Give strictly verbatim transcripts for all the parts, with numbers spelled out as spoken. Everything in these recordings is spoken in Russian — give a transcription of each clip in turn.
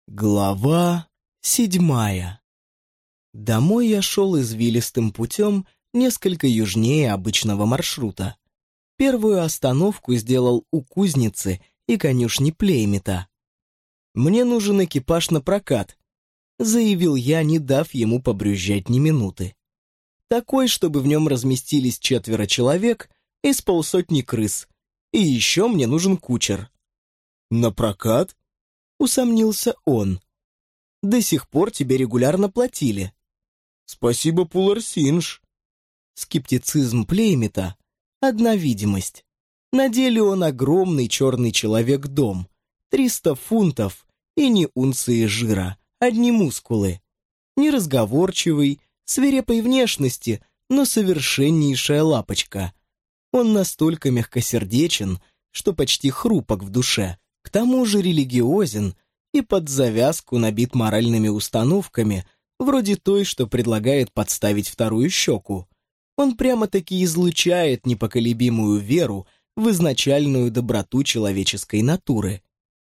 Глава седьмая. Домой я шел извилистым путем, несколько южнее обычного маршрута. Первую остановку сделал у кузницы и конюшни Плеймита. «Мне нужен экипаж на прокат», — заявил я, не дав ему побрюзжать ни минуты. «Такой, чтобы в нем разместились четверо человек и с полсотни крыс. И еще мне нужен кучер». «На прокат?» — усомнился он. «До сих пор тебе регулярно платили». «Спасибо, Пуларсинж». Скептицизм Плеймита — одна видимость. На деле он огромный черный человек-дом, триста фунтов и ни унции жира, одни мускулы. Неразговорчивый, свирепой внешности, но совершеннейшая лапочка. Он настолько мягкосердечен, что почти хрупок в душе. К тому же религиозен и под завязку набит моральными установками, вроде той, что предлагает подставить вторую щеку. Он прямо-таки излучает непоколебимую веру в изначальную доброту человеческой натуры.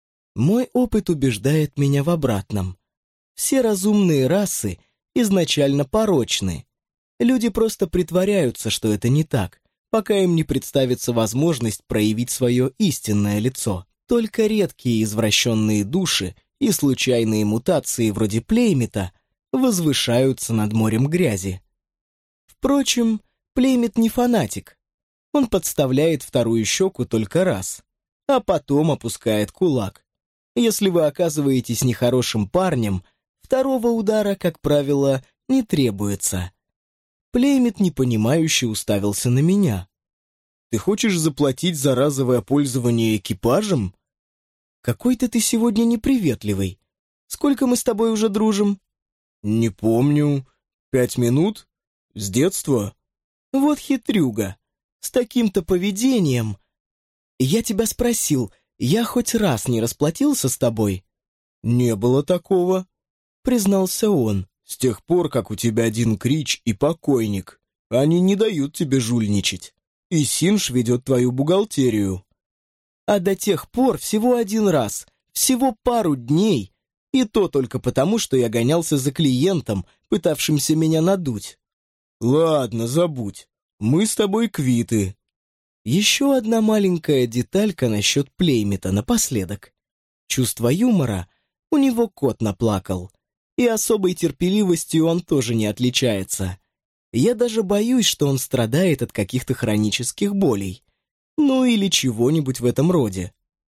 Мой опыт убеждает меня в обратном. Все разумные расы изначально порочны. Люди просто притворяются, что это не так, пока им не представится возможность проявить свое истинное лицо. Только редкие извращенные души и случайные мутации вроде Плеймита возвышаются над морем грязи. Впрочем, Плеймит не фанатик. Он подставляет вторую щеку только раз, а потом опускает кулак. Если вы оказываетесь нехорошим парнем, второго удара, как правило, не требуется. Плеймит непонимающе уставился на меня. «Ты хочешь заплатить за разовое пользование экипажем?» «Какой-то ты сегодня неприветливый. Сколько мы с тобой уже дружим?» «Не помню. Пять минут? С детства?» «Вот хитрюга. С таким-то поведением...» «Я тебя спросил, я хоть раз не расплатился с тобой?» «Не было такого», — признался он. «С тех пор, как у тебя один Крич и покойник. Они не дают тебе жульничать. И Синж ведет твою бухгалтерию». «А до тех пор всего один раз, всего пару дней, и то только потому, что я гонялся за клиентом, пытавшимся меня надуть». «Ладно, забудь. Мы с тобой квиты». Еще одна маленькая деталька насчет Плеймита напоследок. Чувство юмора у него кот наплакал, и особой терпеливостью он тоже не отличается. Я даже боюсь, что он страдает от каких-то хронических болей. Ну или чего-нибудь в этом роде.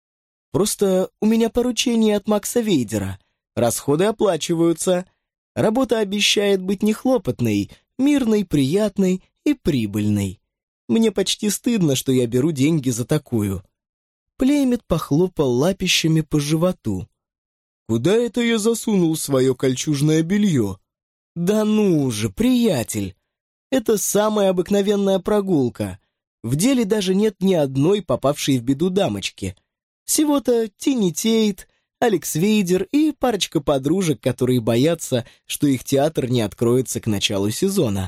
Просто у меня поручение от Макса Вейдера. Расходы оплачиваются. Работа обещает быть нехлопотной, мирной, приятной и прибыльной. Мне почти стыдно, что я беру деньги за такую. Плеймит похлопал лапищами по животу. «Куда это я засунул свое кольчужное белье?» «Да ну же, приятель! Это самая обыкновенная прогулка. В деле даже нет ни одной попавшей в беду дамочки. Всего-то Тинни Тейт, Алекс Вейдер и парочка подружек, которые боятся, что их театр не откроется к началу сезона».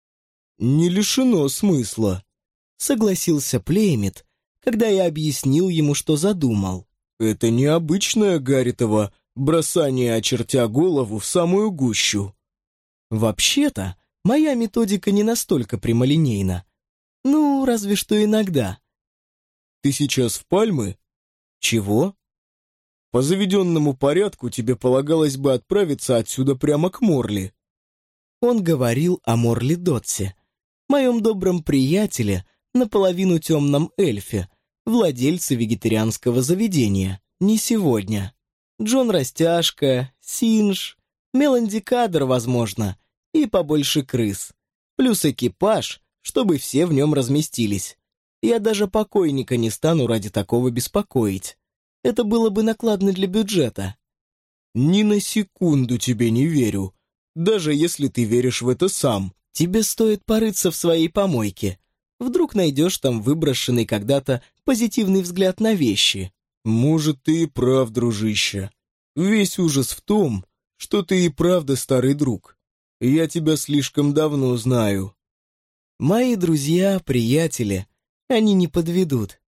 «Не лишено смысла», — согласился Плеймит, когда я объяснил ему, что задумал. «Это необычное Гарритово бросание, очертя голову, в самую гущу». «Вообще-то, моя методика не настолько прямолинейна. Ну, разве что иногда». «Ты сейчас в Пальмы?» «Чего?» «По заведенному порядку тебе полагалось бы отправиться отсюда прямо к Морли». Он говорил о Морли Дотсе, моем добром приятеле, наполовину темном эльфе, владельце вегетарианского заведения. Не сегодня. Джон Растяжка, Синж, Меланди Кадр, возможно, и побольше крыс. Плюс экипаж, чтобы все в нем разместились. Я даже покойника не стану ради такого беспокоить. Это было бы накладно для бюджета». «Ни на секунду тебе не верю, даже если ты веришь в это сам». «Тебе стоит порыться в своей помойке. Вдруг найдешь там выброшенный когда-то позитивный взгляд на вещи». «Может, ты и прав, дружище. Весь ужас в том, что ты и правда старый друг. Я тебя слишком давно знаю». «Мои друзья, приятели, они не подведут.